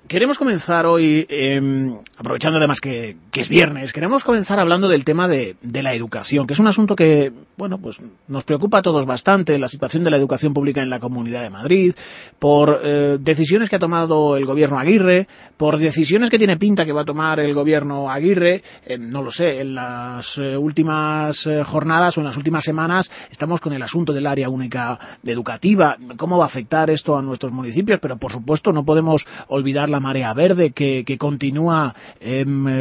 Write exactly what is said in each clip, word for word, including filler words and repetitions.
queremos comenzar hoy, eh, aprovechando además que, que es viernes, queremos comenzar hablando del tema de, de la educación, que es un asunto que, bueno, pues nos preocupa a todos bastante, la situación de la educación pública en la Comunidad de Madrid, por eh, decisiones que ha tomado el gobierno Aguirre, por decisiones que tiene pinta que va a tomar el gobierno Aguirre, eh, no lo sé, en las eh, últimas eh, jornadas o en las últimas semanas estamos con el asunto del área única educativa, cómo va a afectar esto a nuestros municipios, pero por supuesto no podemos olvidar la marea verde que, que continúa, eh,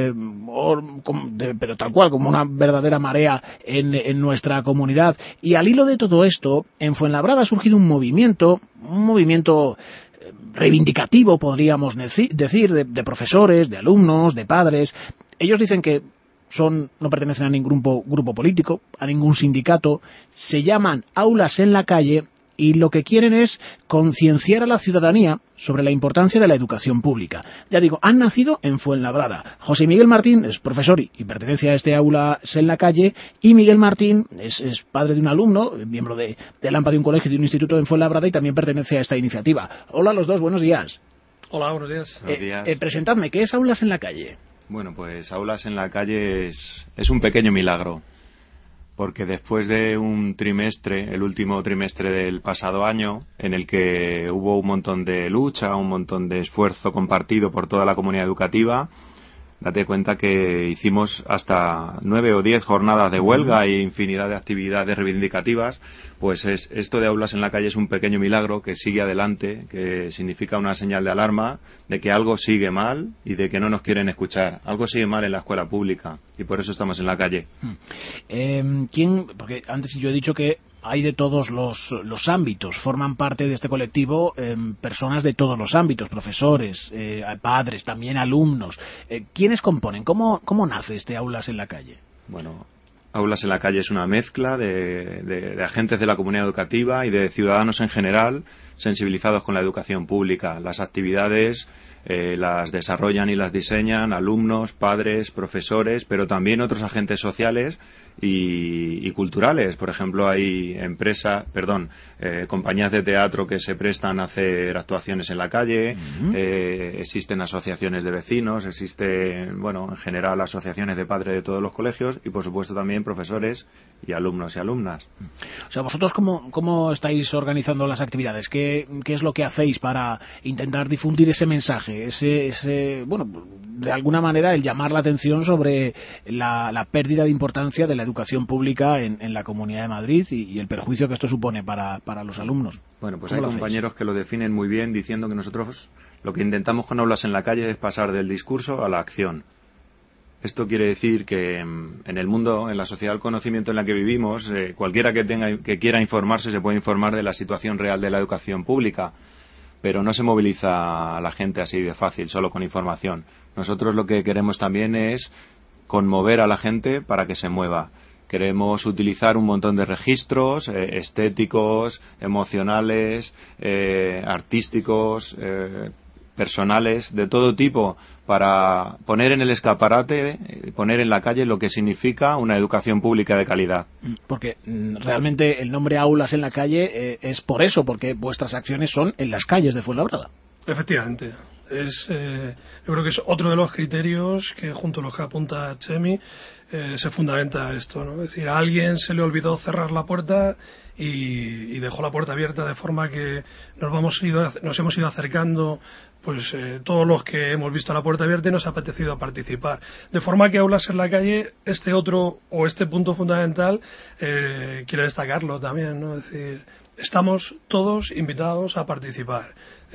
or, com, de, pero tal cual, como una verdadera marea en, en nuestra comunidad. Y al hilo de todo esto, en Fuenlabrada ha surgido un movimiento, un movimiento reivindicativo, podríamos decir, de, de profesores, de alumnos, de padres. Ellos dicen que son, no pertenecen a ningún grupo, grupo político, a ningún sindicato, se llaman Aulas en la Calle y lo que quieren es concienciar a la ciudadanía sobre la importancia de la educación pública. Ya digo, han nacido en Fuenlabrada. José Miguel Martín es profesor y, y pertenece a este Aulas en la Calle, y Miguel Martín es, es padre de un alumno, miembro de, de la AMPA de un colegio y de un instituto en Fuenlabrada, y también pertenece a esta iniciativa. Hola a los dos, buenos días. Hola, buenos días. Buenos días. Eh, eh, presentadme, ¿qué es Aulas en la Calle? Bueno, pues Aulas en la Calle es, es un pequeño milagro, porque después de un trimestre, el último trimestre del pasado año, en el que hubo un montón de lucha, un montón de esfuerzo compartido por toda la comunidad educativa, date cuenta que hicimos hasta nueve o diez jornadas de huelga e infinidad de actividades reivindicativas. Pues es, esto de Aulas en la Calle es un pequeño milagro que sigue adelante, que significa una señal de alarma de que algo sigue mal y de que no nos quieren escuchar. Algo sigue mal en la escuela pública y por eso estamos en la calle. Eh, ¿quién? Porque antes yo he dicho que hay de todos los, los ámbitos, forman parte de este colectivo eh, personas de todos los ámbitos, profesores, eh, padres, también alumnos. Eh, ¿Quiénes componen? ¿Cómo, cómo nace este Aulas en la Calle? Bueno, Aulas en la Calle es una mezcla de, de, de agentes de la comunidad educativa y de ciudadanos en general sensibilizados con la educación pública. Las actividades eh, las desarrollan y las diseñan alumnos, padres, profesores, pero también otros agentes sociales y, y culturales. Por ejemplo, hay empresas, perdón, eh, compañías de teatro que se prestan a hacer actuaciones en la calle, uh-huh. eh, existen asociaciones de vecinos, existen, bueno, en general asociaciones de padres de todos los colegios y, por supuesto, también profesores y alumnos y alumnas. O sea, ¿vosotros cómo, cómo estáis organizando las actividades? ¿Qué, qué es lo que hacéis para intentar difundir ese mensaje? Ese, ese, bueno, de alguna manera el llamar la atención sobre la, la pérdida de importancia de la educación pública en, en la Comunidad de Madrid y, y el perjuicio que esto supone para, para los alumnos. Bueno, pues hay compañeros que lo definen muy bien diciendo que nosotros lo que intentamos con Aulas en la Calle es pasar del discurso a la acción. Esto quiere decir que en el mundo, en la sociedad del conocimiento en la que vivimos, eh, cualquiera que tenga que quiera informarse se puede informar de la situación real de la educación pública, pero no se moviliza a la gente así de fácil, solo con información. Nosotros lo que queremos también es conmover a la gente para que se mueva. Queremos utilizar un montón de registros eh, estéticos, emocionales, eh, artísticos, eh, personales, de todo tipo, para poner en el escaparate, poner en la calle lo que significa una educación pública de calidad. Porque realmente el nombre Aulas en la Calle eh, es por eso, porque vuestras acciones son en las calles de Fuenlabrada. Efectivamente. Es, eh, yo creo que es otro de los criterios que, junto a los que apunta Chemi, eh, se fundamenta esto, ¿no? Es decir, a alguien se le olvidó cerrar la puerta y, y dejó la puerta abierta, de forma que nos, vamos ido, nos hemos ido acercando pues eh, todos los que hemos visto la puerta abierta y nos ha apetecido participar. De forma que Aulas en la Calle, este otro o este punto fundamental, eh, quiero destacarlo también, ¿no? Es decir, estamos todos invitados a participar.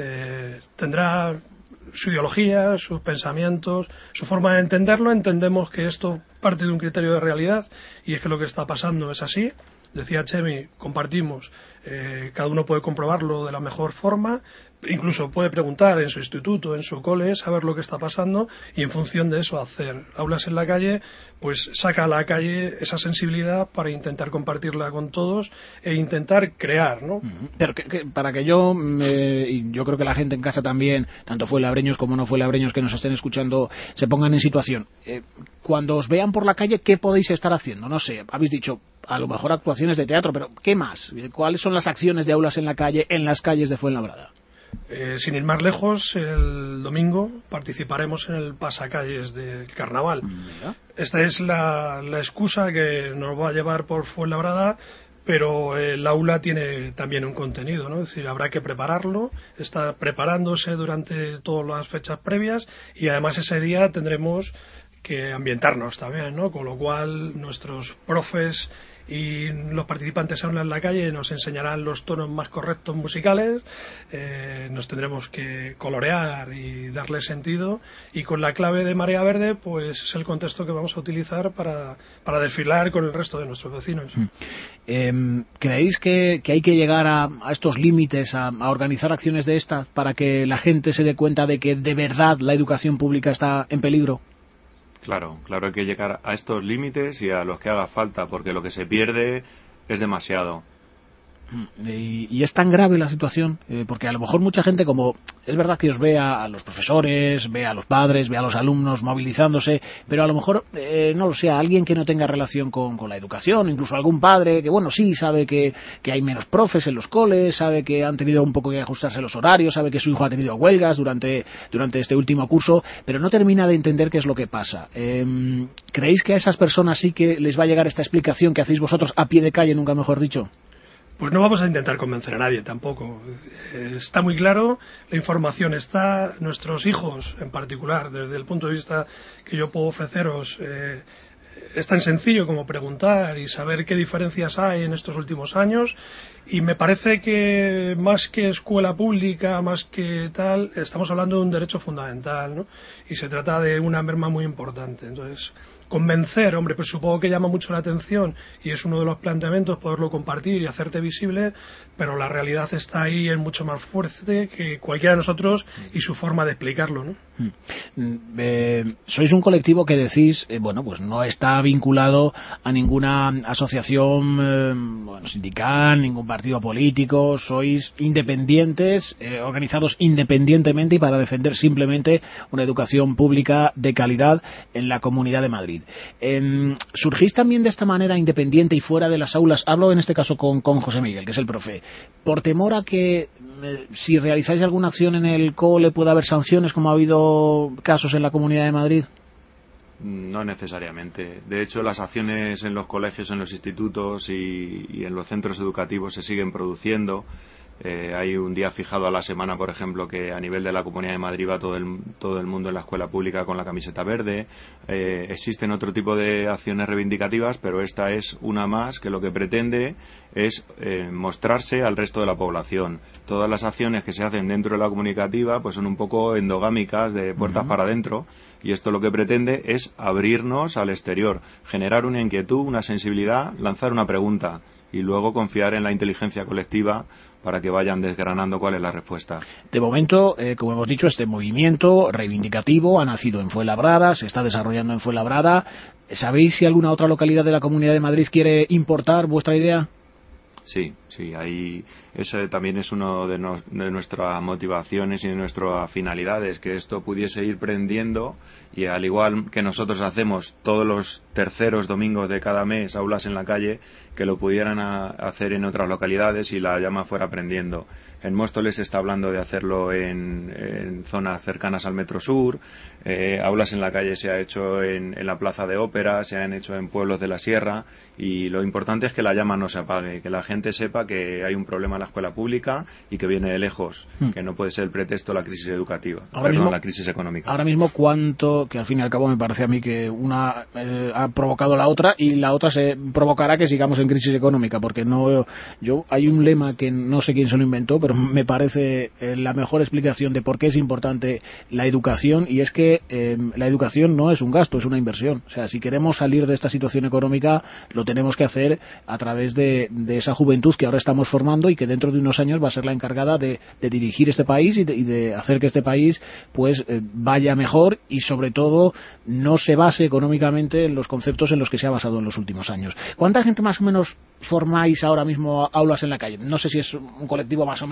Eh, tendrá su ideología, sus pensamientos, su forma de entenderlo. Entendemos que esto parte de un criterio de realidad y es que lo que está pasando es así. Decía Chemi, compartimos, eh, cada uno puede comprobarlo de la mejor forma, incluso puede preguntar en su instituto, en su cole, saber lo que está pasando y en función de eso hacer. Aulas en la Calle pues saca a la calle esa sensibilidad para intentar compartirla con todos e intentar crear, ¿no? Pero que, que, para que yo, eh, y yo creo que la gente en casa también, tanto fuenlabreños como no fuenlabreños que nos estén escuchando, se pongan en situación. Eh, cuando os vean por la calle, ¿qué podéis estar haciendo? No sé, habéis dicho, a lo mejor actuaciones de teatro, pero ¿qué más? ¿Cuáles son las acciones de Aulas en la Calle en las calles de Fuenlabrada? Eh, sin ir más lejos, el domingo participaremos en el pasacalles del carnaval. Mira. Esta es la, la excusa que nos va a llevar por Fuenlabrada, pero el aula tiene también un contenido, ¿no? Es decir, habrá que prepararlo, está preparándose durante todas las fechas previas y además ese día tendremos que ambientarnos también, ¿no? Con lo cual nuestros profes y los participantes ahora en la calle nos enseñarán los tonos más correctos musicales, eh, nos tendremos que colorear y darle sentido, y con la clave de Marea Verde pues es el contexto que vamos a utilizar para, para desfilar con el resto de nuestros vecinos. Eh, ¿Creéis que, que hay que llegar a, a estos límites, a, a organizar acciones de estas para que la gente se dé cuenta de que de verdad la educación pública está en peligro? Claro, claro, hay que llegar a estos límites y a los que haga falta, porque lo que se pierde es demasiado. Y, y es tan grave la situación, eh, porque a lo mejor mucha gente, como es verdad que os ve a, a los profesores, ve a los padres, ve a los alumnos movilizándose, pero a lo mejor, eh, no lo sé, a alguien que no tenga relación con, con la educación, incluso algún padre que, bueno, sí, sabe que, que hay menos profes en los coles, sabe que han tenido un poco que ajustarse los horarios, sabe que su hijo ha tenido huelgas durante, durante este último curso, pero no termina de entender qué es lo que pasa. Eh, ¿Creéis que a esas personas sí que les va a llegar esta explicación que hacéis vosotros a pie de calle, nunca mejor dicho? Pues no vamos a intentar convencer a nadie tampoco. Está muy claro, la información está, nuestros hijos en particular, desde el punto de vista que yo puedo ofreceros, eh, es tan sencillo como preguntar y saber qué diferencias hay en estos últimos años, y me parece que más que escuela pública, más que tal, estamos hablando de un derecho fundamental, ¿no? Y se trata de una merma muy importante. Entonces, convencer, hombre, pues supongo que llama mucho la atención y es uno de los planteamientos poderlo compartir y hacerte visible, pero la realidad está ahí, es mucho más fuerte que cualquiera de nosotros y su forma de explicarlo, ¿no? Eh, sois un colectivo que decís, eh, bueno, pues no está vinculado a ninguna asociación eh, bueno, sindical, ningún partido político, sois independientes, eh, organizados independientemente y para defender simplemente una educación pública de calidad en la Comunidad de Madrid. Eh, ¿Surgís también de esta manera independiente y fuera de las aulas? Hablo en este caso con, con José Miguel, que es el profe, por temor a que eh, si realizáis alguna acción en el cole pueda haber sanciones, como ha habido casos en la Comunidad de Madrid. No necesariamente. De hecho, las acciones en los colegios, en los institutos y, y en los centros educativos se siguen produciendo. Eh, hay un día fijado a la semana, por ejemplo, que a nivel de la Comunidad de Madrid va todo el, todo el mundo en la escuela pública con la camiseta verde. Eh, existen otro tipo de acciones reivindicativas, pero esta es una más que lo que pretende es eh, mostrarse al resto de la población. Todas las acciones que se hacen dentro de la comunicativa pues son un poco endogámicas, de puertas uh-huh. para adentro, y esto lo que pretende es abrirnos al exterior, generar una inquietud, una sensibilidad, lanzar una pregunta y luego confiar en la inteligencia colectiva para que vayan desgranando cuál es la respuesta. De momento, eh, como hemos dicho, este movimiento reivindicativo ha nacido en Fuenlabrada, se está desarrollando en Fuenlabrada. ¿Sabéis si alguna otra localidad de la Comunidad de Madrid quiere importar vuestra idea? Sí, sí, ahí ese también es uno de, no, de nuestras motivaciones y de nuestras finalidades, que esto pudiese ir prendiendo, y al igual que nosotros hacemos todos los terceros domingos de cada mes aulas en la calle, que lo pudieran a, hacer en otras localidades y la llama fuera prendiendo. En Móstoles se está hablando de hacerlo en, en zonas cercanas al Metro Sur, eh, aulas en la calle se ha hecho en, en la Plaza de Ópera, se han hecho en pueblos de la Sierra, y lo importante es que la llama no se apague, que la gente sepa que hay un problema en la escuela pública y que viene de lejos, hmm. que no puede ser el pretexto la crisis educativa, ahora perdón, mismo, la crisis económica. Ahora mismo, ¿cuánto, que al fin y al cabo me parece a mí que una eh, ha provocado la otra y la otra se provocará que sigamos en crisis económica? Porque no, yo hay un lema que no sé quién se lo inventó, pero me parece eh, la mejor explicación de por qué es importante la educación, y es que eh, la educación no es un gasto, es una inversión. O sea, si queremos salir de esta situación económica, lo tenemos que hacer a través de, de esa juventud que ahora estamos formando y que dentro de unos años va a ser la encargada de, de dirigir este país y de, y de hacer que este país pues eh, vaya mejor, y sobre todo no se base económicamente en los conceptos en los que se ha basado en los últimos años. ¿Cuánta gente más o menos formáis ahora mismo aulas en la calle? No sé si es un colectivo más o menos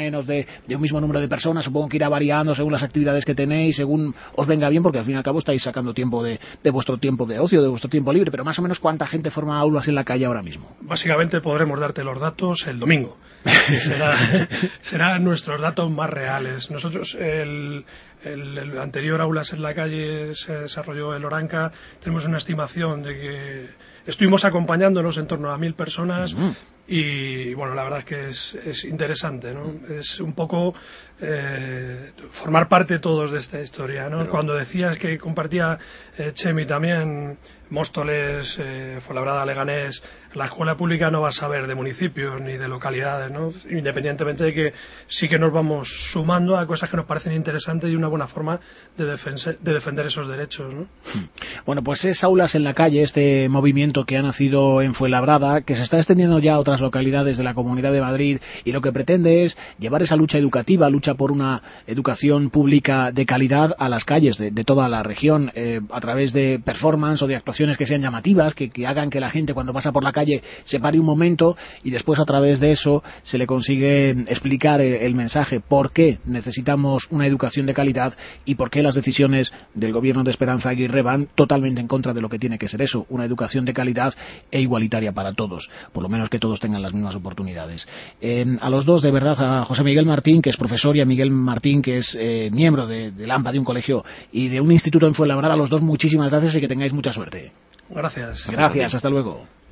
menos de, de un mismo número de personas, supongo que irá variando según las actividades que tenéis, según os venga bien, porque al fin y al cabo estáis sacando tiempo de, de vuestro tiempo de ocio, de vuestro tiempo libre, pero más o menos ¿cuánta gente forma aulas en la calle ahora mismo? Básicamente podremos darte los datos el domingo. será, serán nuestros datos más reales. Nosotros, el, el, el anterior Aulas en la Calle se desarrolló en Oranca, tenemos una estimación de que estuvimos acompañándonos en torno a mil personas. Uh-huh. Y bueno, la verdad es que es, es interesante, ¿no? Es un poco eh, formar parte todos de esta historia, ¿no? Pero... Cuando decías que compartía eh, Chemi también, Móstoles, eh, Fuenlabrada, Leganés, la escuela pública no va a saber de municipios ni de localidades, ¿no? Independientemente de que sí que nos vamos sumando a cosas que nos parecen interesantes y una buena forma de, defense, de defender esos derechos, ¿no? Bueno, pues es Aulas en la Calle, este movimiento que ha nacido en Fuenlabrada, que se está extendiendo ya a otras localidades de la Comunidad de Madrid, y lo que pretende es llevar esa lucha educativa, lucha por una educación pública de calidad a las calles de, de toda la región, eh, a través de performance o de actuaciones que sean llamativas, que, que hagan que la gente cuando pasa por la calle se pare un momento, y después a través de eso se le consigue explicar el, el mensaje por qué necesitamos una educación de calidad y por qué las decisiones del gobierno de Esperanza Aguirre van totalmente en contra de lo que tiene que ser eso, una educación de calidad e igualitaria para todos, por lo menos que todos tengan las mismas oportunidades. Eh, a los dos, de verdad, a José Miguel Martín, que es profesor, y a Miguel Martín, que es eh, miembro de, del AMPA, de un colegio y de un instituto en Fuenlabrada, a los dos muchísimas gracias y que tengáis mucha suerte. Gracias. Gracias, hasta luego.